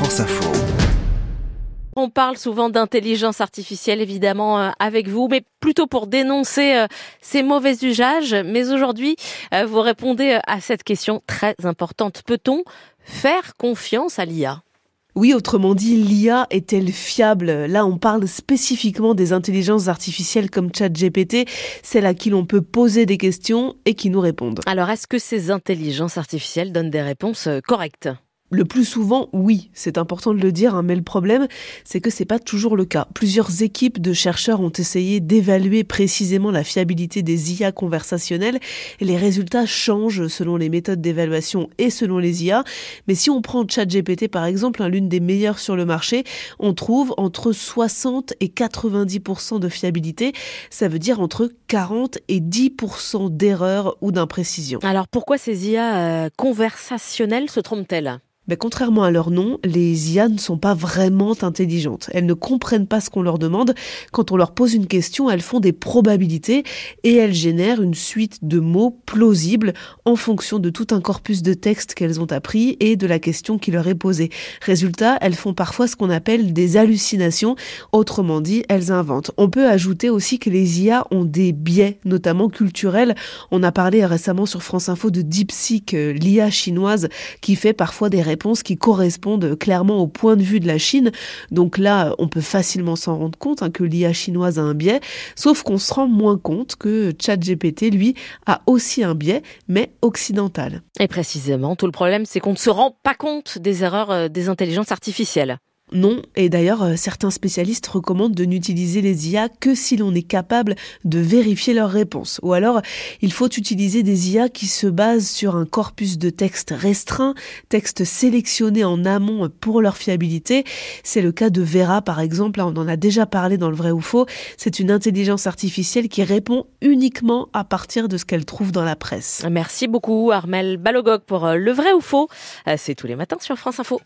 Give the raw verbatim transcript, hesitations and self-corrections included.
France Info. On parle souvent d'intelligence artificielle, évidemment, euh, avec vous, mais plutôt pour dénoncer euh, ces mauvais usages. Mais aujourd'hui, euh, vous répondez euh, à cette question très importante. Peut-on faire confiance à l'I A ? Oui, autrement dit, l'I A est-elle fiable ? Là, on parle spécifiquement des intelligences artificielles comme ChatGPT, celles à qui l'on peut poser des questions et qui nous répondent. Alors, est-ce que ces intelligences artificielles donnent des réponses euh, correctes ? Le plus souvent, oui, c'est important de le dire, hein, mais le problème, c'est que c'est pas toujours le cas. Plusieurs équipes de chercheurs ont essayé d'évaluer précisément la fiabilité des I A conversationnelles et les résultats changent selon les méthodes d'évaluation et selon les I A. Mais si on prend ChatGPT par exemple, hein, l'une des meilleures sur le marché, on trouve entre soixante et quatre-vingt-dix pour cent de fiabilité. Ça veut dire entre quarante et dix pour cent d'erreurs ou d'imprécisions. Alors, pourquoi ces I A euh, conversationnelles se trompent-elles ? Mais contrairement à leur nom, les I A ne sont pas vraiment intelligentes. Elles ne comprennent pas ce qu'on leur demande. Quand on leur pose une question, elles font des probabilités et elles génèrent une suite de mots plausibles en fonction de tout un corpus de texte qu'elles ont appris et de la question qui leur est posée. Résultat, elles font parfois ce qu'on appelle des hallucinations. Autrement dit, elles inventent. On peut ajouter aussi que les I A ont des biais, notamment culturels. On a parlé récemment sur France Info de DeepSeek, l'I A chinoise, qui fait parfois des réponses qui correspondent clairement au point de vue de la Chine. Donc là, on peut facilement s'en rendre compte hein, que l'I A chinoise a un biais, sauf qu'on se rend moins compte que ChatGPT, lui, a aussi un biais, mais occidental. Et précisément, tout le problème, c'est qu'on ne se rend pas compte des erreurs euh, des intelligences artificielles. Non, et d'ailleurs, certains spécialistes recommandent de n'utiliser les I A que si l'on est capable de vérifier leurs réponses. Ou alors, il faut utiliser des I A qui se basent sur un corpus de textes restreint, textes sélectionnés en amont pour leur fiabilité. C'est le cas de Vera, par exemple. Là, on en a déjà parlé dans Le Vrai ou Faux. C'est une intelligence artificielle qui répond uniquement à partir de ce qu'elle trouve dans la presse. Merci beaucoup, Armelle Balogog, pour Le Vrai ou Faux. C'est tous les matins sur France Info.